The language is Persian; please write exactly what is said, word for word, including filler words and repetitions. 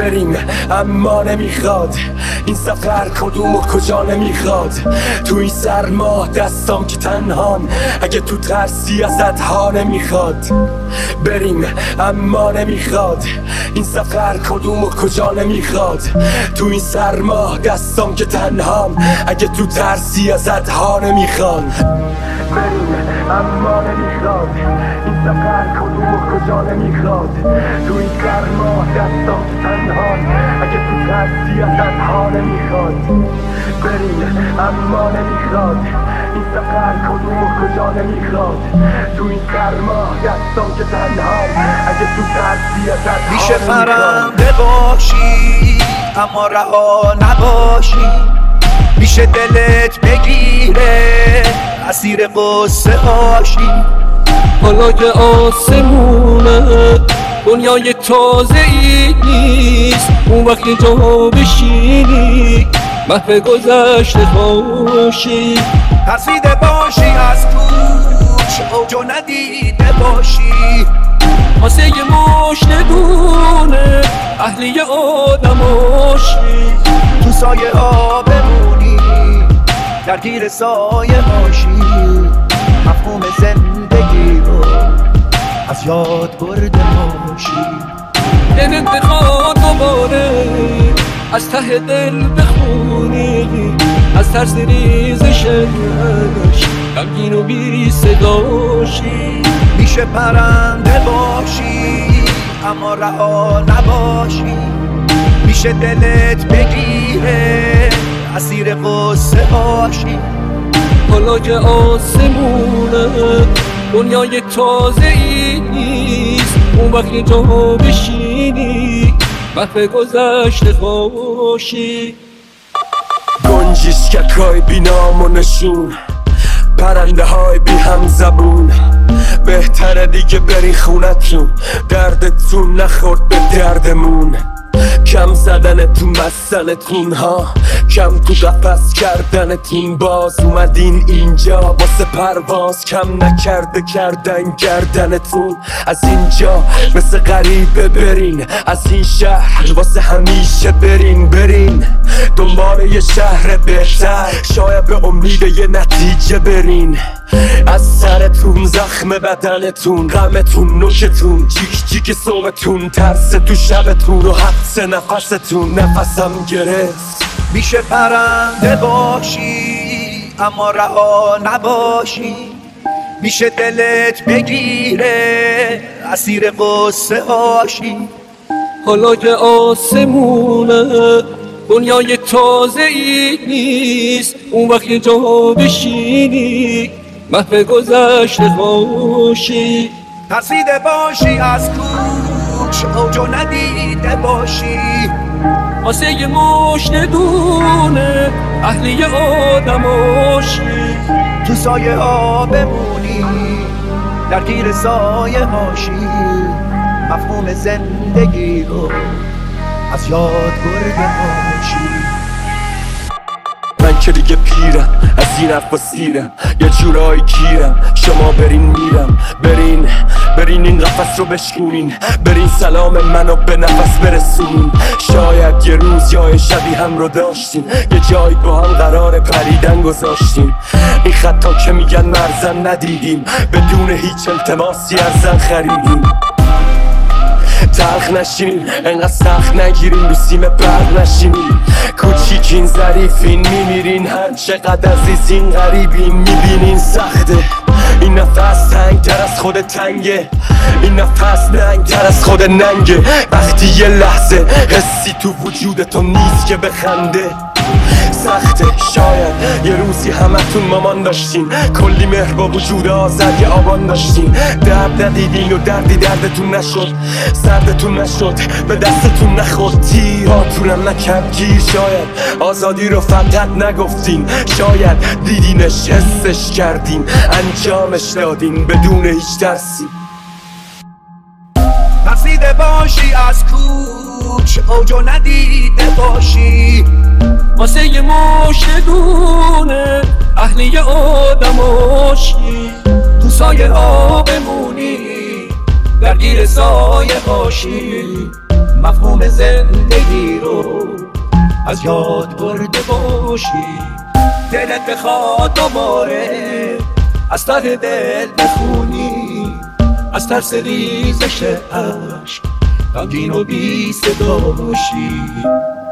بریم اما نمیخواد این سفر کدوم و کجا نمیخواد. تو این سرما دستام که تنهان، اگه تو ترسی ازت ها نمیخواد. بریم اما نمیخواد این سفر کدوم و کجا نمیخواد. تو این سرما دستام که تنهان، اگه تو ترسی ازت ها نمیخواد. بریم اما نمیخواد این سفر کدوم و کجا نمیخواد. تو این سرما دستام که تنهان، اگه تو ترسی ازت ها نمیخواد. بریم اما نمیخواد این سفر کدوم و کجا نمیخواد. تو این سرما دستام که تنهان، اگه تو ترسی ازت ها نمیخواد. میشه پرنده باشی اما رها نباشی، میشه دلت بگیره اسیر قصه هاشی. حالا که آسمونه دنیای تازه ای نیست، اون وقتی جا بشینی محو گذشته باشی. ترسیده باشی از کوچ اوجو ندیده باشی، واسه یه مشت دونه اهلی آدماشی. تو سایه ها بمونی درگیر سایه باشی، مفهوم زندگی رو از یاد برده باشی. دلت بخواد دوباره از ته دل بخونی، از ترس ریزشش غمگین و بی صداشی. میشه پرنده باشی اما رها نباشی، میشه دلت بگیره اسیر قصه هاشی. حالا که آسمونه دنیای تازه ای نیست، اون وقتی جا بشینی محو گذشته باشی. گنجیشککای بی نام و نشون، پرنده های بی هم زبون. بهتره دیگه برین خونتون، دردتون نخورد به دردمون. کم زدنتون بستنتون ها، کم تو قفس کردنتون. باز اومدین اینجا واسه پرواز، کم نکرده کردن گردنتون. از اینجا مثل غریبه برین، از این شهر واسه همیشه برین. برین دنبال یه شهر بهتر، شاید به امید یه نتیجه برین. از سرتون زخم بدنتون، غمتون نوشتون، چیک چیک صبحتون، ترس تو شبتون و حبس نفستون. نفسم گرفت. میشه پرنده باشی اما رها نباشی، میشه دلت بگیره اسیر قصه هاشی. حالا که آسمونه دنیای تازه ای نیست، اون وقتی جا بشینی محو گذشته باشی. ترسیده باشی از کوچ اوجو ندیده باشی، واسه یه مشت دونه اهلی آدماشی. تو سایه ها بمونی درگیر سایه هاشی، مفهوم زندگی رو از یاد برده باشی. من که دیگه پیرم از این حرفا سیرم، یه جورایی گیرم. شما برین میرم، برین برین این قفس رو بشکونین. برین سلام منو به نفس برسونین. شاید یه روز یا شبی هم رو داشتین، یه جایی با هم قرار پریدن گذاشتین. این خطا که میگن مرزن ندیدیم، بدون هیچ التماسی ارزن خریدیم. تلخ نشین انقدر سخت نگیرین، رو سیم برق نشینین. کوچیکین ظریفین میمیرین، هر چقدر عزیزین غریبین. میبینین سخته این نفس، تنگ تر از خود تنگه. این نفس ننگ تر از خود ننگه. وقتی یه لحظه حسی تو وجودتون نیست که بخنده. سخته شاید یه روزی همتون مامان داشتین، کلی مهر با وجود آزد یه آبان داشتین. درد ندیدین و دردی دردتون نشد، سردتون نشد، به دستتون نخورد، تیراتونم نکرد گیر. شاید آزادی رو فقط نگفتین، شاید دیدینش حسش کردین، انجامش دادین بدون هیچ ترسی. ترسیده باشی از کوچ اوجو ندیده باشی، واسه یه مشت دونه اهلی آدماشی. تو سایه ها بمونی درگیر سایه هاشی، مفهوم زندگی رو از یاد برده باشی. دلت بخواد دوباره از ته دل بخونی، از ترس ریزش عشق غمگین و بی صدا باشی.